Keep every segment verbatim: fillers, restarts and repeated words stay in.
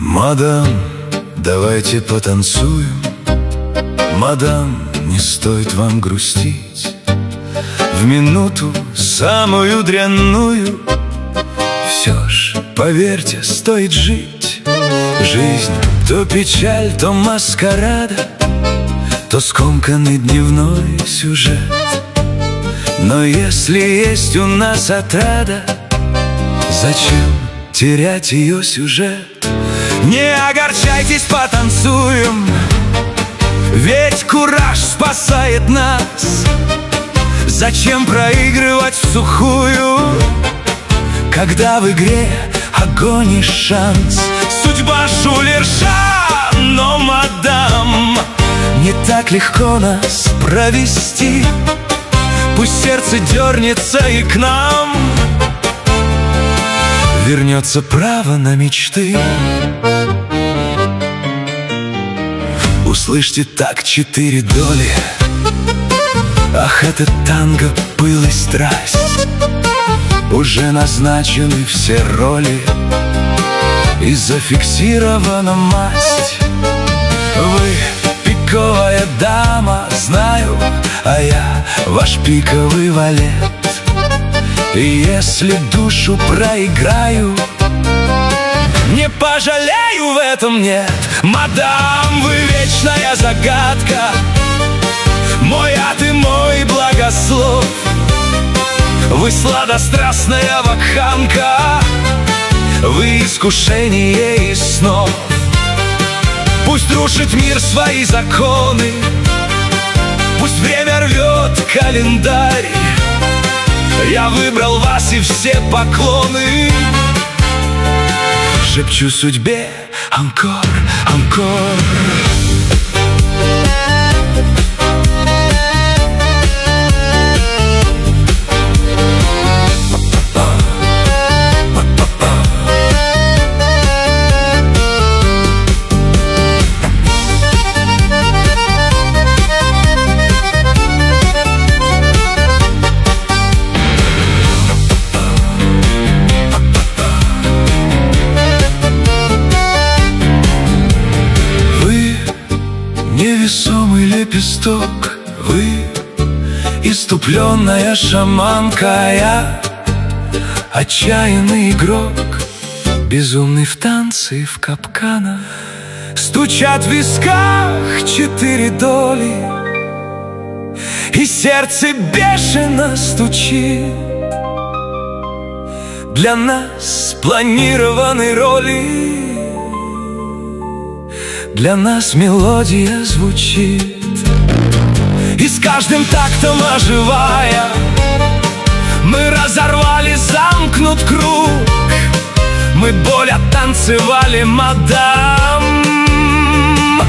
Мадам, давайте потанцуем. Мадам, не стоит вам грустить. В минуту самую дрянную все ж, поверьте, стоит жить. Жизнь то печаль, то маскарада, то скомканный дневной сюжет. Но если есть у нас отрада, зачем терять ее сюжет? Не огорчайтесь, потанцуем, ведь кураж спасает нас. Зачем проигрывать всухую, когда в игре огонь и шанс? Судьба шулерша, но, мадам, не так легко нас провести. Пусть сердце дернется и к нам вернется право на мечты. Услышьте так четыре доли. Ах, это танго, пыл и страсть. Уже назначены все роли и зафиксирована масть. Вы пиковая дама, знаю, а я ваш пиковый валет. И если душу проиграю, не пожалею, в этом нет. Мадам, вы вечная загадка, мой ад и мой благослов. Вы сладострастная вакханка, вы искушение из снов. Пусть рушит мир свои законы, пусть время рвет календарь. Я выбрал вас и все поклоны шепчу судьбе анкор, анкор. Невесомый лепесток, вы иступленная шаманка, я отчаянный игрок, безумный в танце и в капканах. Стучат в висках четыре доли, и сердце бешено стучит. Для нас спланированы роли, для нас мелодия звучит. И с каждым тактом оживая, мы разорвали замкнут круг. Мы боль оттанцевали, мадам,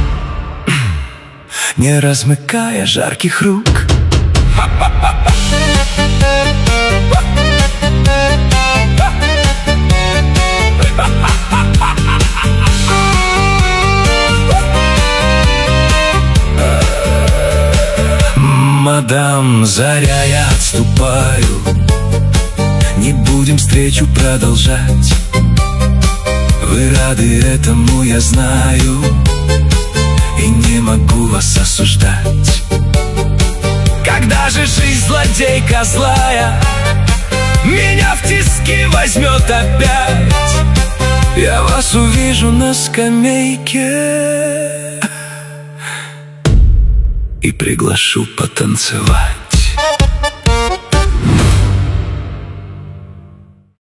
не размыкая жарких рук. Мадам, заря, я отступаю, не будем встречу продолжать. Вы рады этому, я знаю, и не могу вас осуждать. Когда же жизнь злодейка злая меня в тиски возьмет опять, я вас увижу на скамейке и приглашу потанцевать.